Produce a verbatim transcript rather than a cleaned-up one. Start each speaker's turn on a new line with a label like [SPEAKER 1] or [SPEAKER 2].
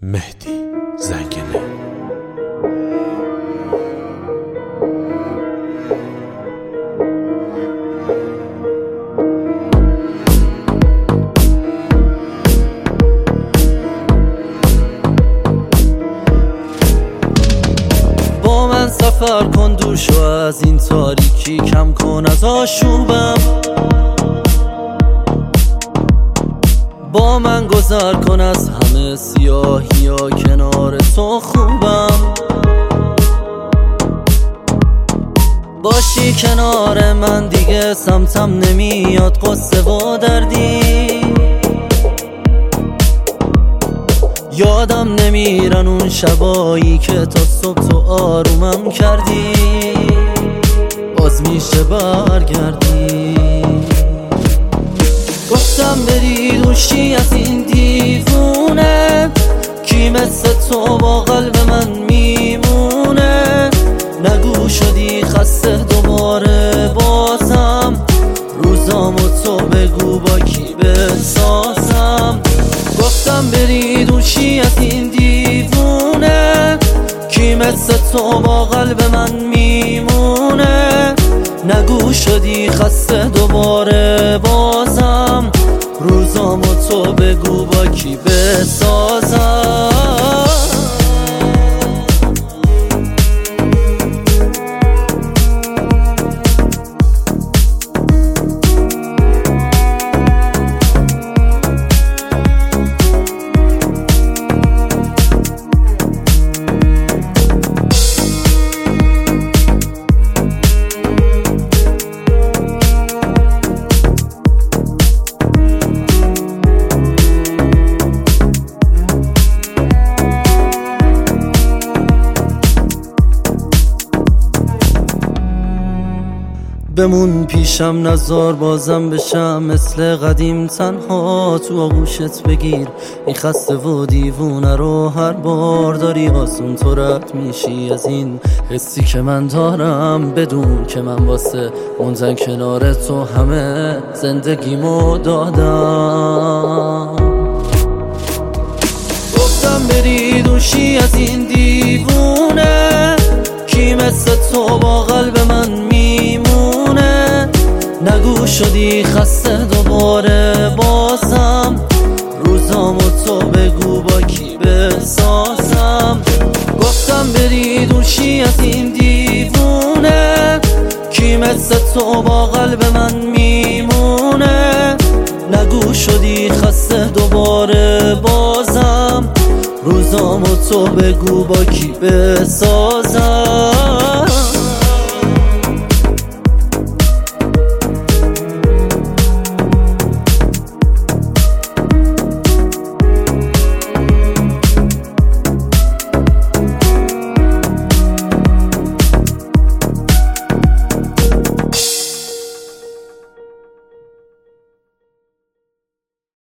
[SPEAKER 1] مهدی زنگنه.
[SPEAKER 2] با من سفر کن دور شو از این تاریکی، کم کن از آشوبم. با من گذر کن از همه سیاهی ها، کنار تو خوبم. باشی کنار من دیگه سمتم نمیاد قصه و دردی. یادم نمیرن اون شبایی که تا صبح تو آرومم کردی، باز میشه برگردی. گفتم بری دوشی از این دیوونه، کی مثل تو با قلب من میمونه. نگو شدی خسته دوباره بازم، روزامو تو بگو با کی بسازم. گفتم بری دوشی از این دیوونه، کی مثل تو با قلب من میمونه. نگو شدی خسته دوباره بازم، روزامو تو بگو با کی بسازم. بمون پیشم نزار بازم بشم مثل قدیم، تنها تو آغوشت بگیر این خسته و دیوونه رو. هر بار داری آسون تو رد میشی از این حسی که من دارم. بدون که من واسه موندن کنار تو همه زندگیمو دادم. گفتم بری دوشی از این دیوونه، کی مثل تو با قلب من میمونه. نگو شدی خسته دوباره بازم، روزامو تو بگو با کی بسازم. گفتم بری دوشی از این دیوونه، کی مثل تو با قلب من میمونه. نگو شدی خسته دوباره بازم، روزامو تو بگو با کی بسازم.